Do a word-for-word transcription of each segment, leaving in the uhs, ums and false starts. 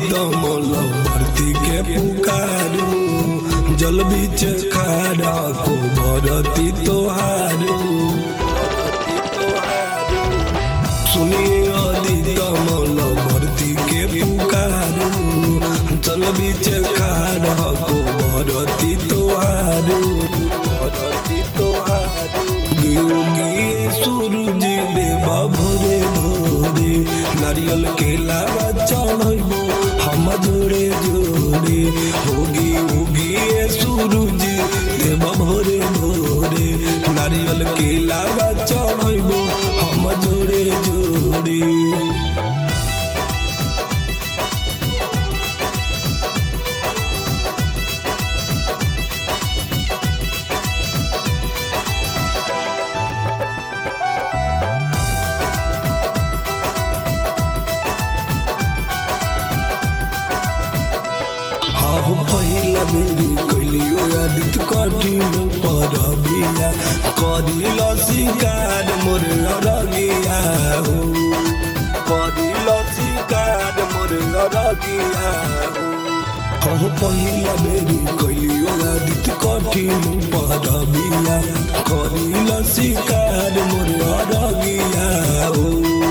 दमल भर्ती के पुकारू जल बीच खाड़ा को भरती तोहारू सुनिए अली दमल भर्ती के पुकारू जल बीच खाड़ा को भरती तोहारू भरती तोहारू गिए सूरज देवा भोरे भोरे नारियल केला चढ़बो हम जोड़े जोड़े होगी होगी सूरज देवा भोरे भोरे नारियल केला चढ़बो हम जोड़े जोड़े पहिला बेरी कैलियो आदित कठिन परबिया करिल शिकार मोर अरगिया हो करिल शिकार मोर अरगिया हो पहिला बेरी कैलियो आदित कठिन परबिया करिल शिकार मोर अरगिया हो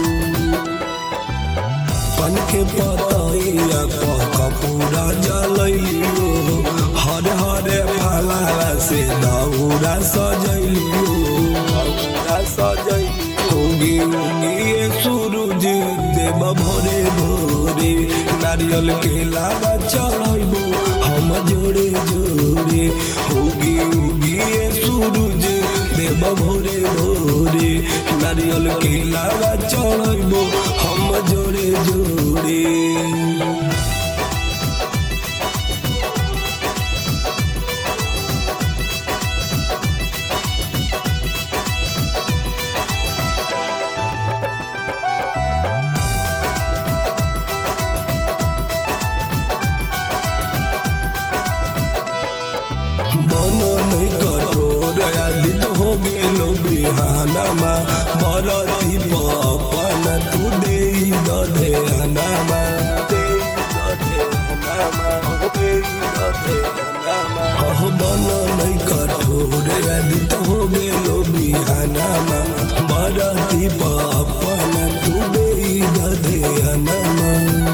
पन के पतैया पक पूरा जलैलियो हर हर फला से दौरा सजैलियो दौरा सजैलियो होगी होगी सूरज देव भोरे भोरे नारियल केला चढ़बो हम जोड़े जोड़े होगी होगी सूरज देव भोरे भोरे नारियल केला चढ़बो हम जोड़े जोड़े बनो नहीं कठोर आदित हो गेलो बिहानमा बरती पपन तू दे दे अनामा बनो नहीं कठोर आदित हो गेलो बिहानमा बरती पपन तू दे दे अनामा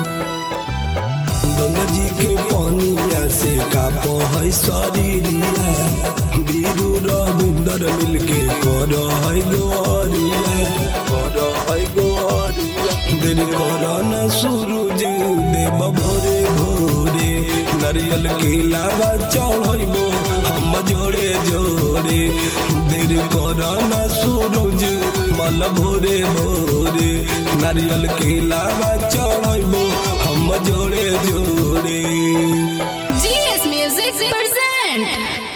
गंगा जी के पानिया से कापो है शरीरिया बीरू रविंदर मिलके कर है गोरिया कर है गोरिया देर कर न सूरज देव भोरे भोरे नारियल केला चढ़बो हम जोड़े जोड़े देर कर न सूरज मल भोरे भोरे नारियल केला चढ़बो हम जोड़े जोड़े। G S music present.